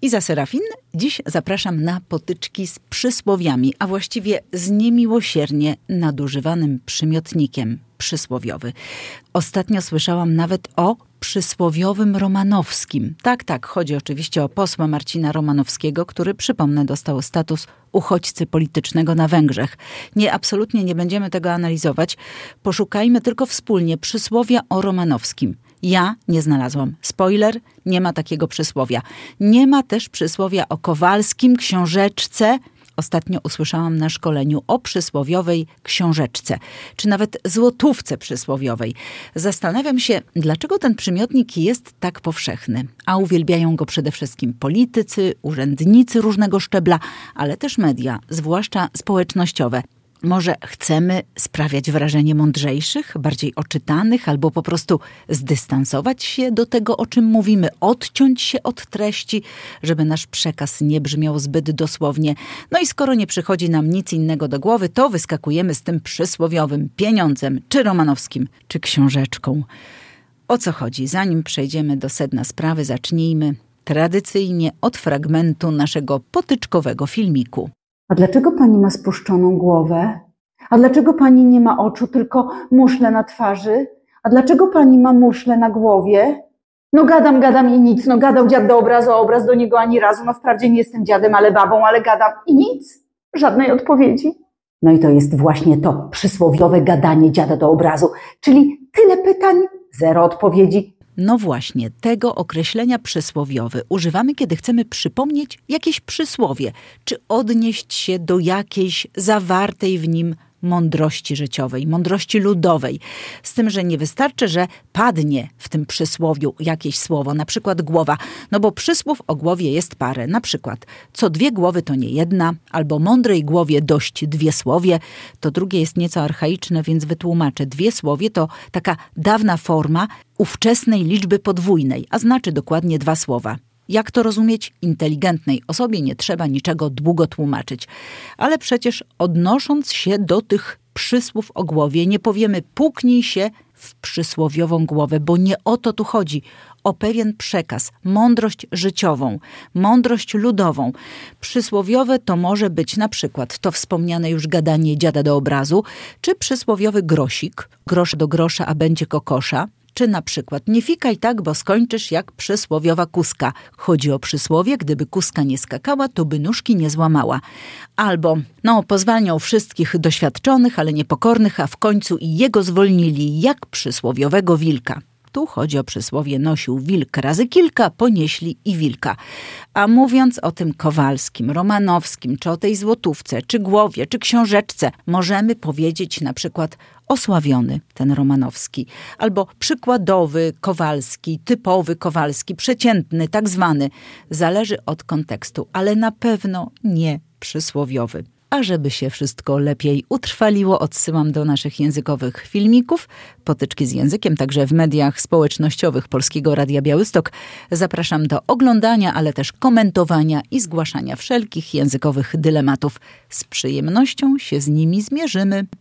Iza Serafin. Dziś zapraszam na potyczki z przysłowiami, a właściwie z niemiłosiernie nadużywanym przymiotnikiem przysłowiowy. Ostatnio słyszałam nawet o przysłowiowym Romanowskim. Tak, chodzi oczywiście o posła Marcina Romanowskiego, który, przypomnę, dostał status uchodźcy politycznego na Węgrzech. Absolutnie nie będziemy tego analizować. Poszukajmy tylko wspólnie przysłowia o Romanowskim. Ja nie znalazłam. Spoiler, nie ma takiego przysłowia. Nie ma też przysłowia o Kowalskim, książeczce. Ostatnio usłyszałam na szkoleniu o przysłowiowej książeczce, czy nawet złotówce przysłowiowej. Zastanawiam się, dlaczego ten przymiotnik jest tak powszechny, a uwielbiają go przede wszystkim politycy, urzędnicy różnego szczebla, ale też media, zwłaszcza społecznościowe. Może chcemy sprawiać wrażenie mądrzejszych, bardziej oczytanych, albo po prostu zdystansować się do tego, o czym mówimy, odciąć się od treści, żeby nasz przekaz nie brzmiał zbyt dosłownie. No i skoro nie przychodzi nam nic innego do głowy, to wyskakujemy z tym przysłowiowym pieniądzem, czy Romanowskim, czy książeczką. O co chodzi? Zanim przejdziemy do sedna sprawy, zacznijmy tradycyjnie od fragmentu naszego potyczkowego filmiku. A dlaczego pani ma spuszczoną głowę? A dlaczego pani nie ma oczu, tylko muszle na twarzy? A dlaczego pani ma muszle na głowie? No gadam i nic. No gadał dziad do obrazu, a obraz do niego ani razu. No wprawdzie nie jestem dziadem, ale babą, ale gadam i nic. Żadnej odpowiedzi. No i to jest właśnie to przysłowiowe gadanie dziada do obrazu. Czyli tyle pytań, zero odpowiedzi. No właśnie, tego określenia przysłowiowy używamy, kiedy chcemy przypomnieć jakieś przysłowie, czy odnieść się do jakiejś zawartej w nim mądrości życiowej, mądrości ludowej. Z tym, że nie wystarczy, że padnie w tym przysłowiu jakieś słowo, na przykład głowa, no bo przysłów o głowie jest parę. Na przykład, co dwie głowy to nie jedna, albo mądrej głowie dość dwie słowie. To drugie jest nieco archaiczne, więc wytłumaczę. Dwie słowie to taka dawna forma ówczesnej liczby podwójnej, a znaczy dokładnie dwa słowa. Jak to rozumieć? Inteligentnej osobie nie trzeba niczego długo tłumaczyć. Ale przecież odnosząc się do tych przysłów o głowie, nie powiemy puknij się w przysłowiową głowę, bo nie o to tu chodzi. O pewien przekaz, mądrość życiową, mądrość ludową. Przysłowiowe to może być na przykład to wspomniane już gadanie dziada do obrazu, czy przysłowiowy grosik, grosz do grosza, a będzie kokosza. Czy na przykład nie fikaj tak, bo skończysz jak przysłowiowa kuska. Chodzi o przysłowie, gdyby kuska nie skakała, to by nóżki nie złamała. Albo, pozwalniał wszystkich doświadczonych, ale niepokornych, a w końcu i jego zwolnili jak przysłowiowego wilka. Tu chodzi o przysłowie nosił wilk razy kilka, ponieśli i wilka. A mówiąc o tym Kowalskim, Romanowskim, czy o tej złotówce, czy głowie, czy książeczce, możemy powiedzieć na przykład osławiony ten Romanowski, albo przykładowy Kowalski, typowy Kowalski, przeciętny, tak zwany. Zależy od kontekstu, ale na pewno nie przysłowiowy. A żeby się wszystko lepiej utrwaliło, odsyłam do naszych językowych filmików, potyczki z językiem, także w mediach społecznościowych Polskiego Radia Białystok. Zapraszam do oglądania, ale też komentowania i zgłaszania wszelkich językowych dylematów. Z przyjemnością się z nimi zmierzymy.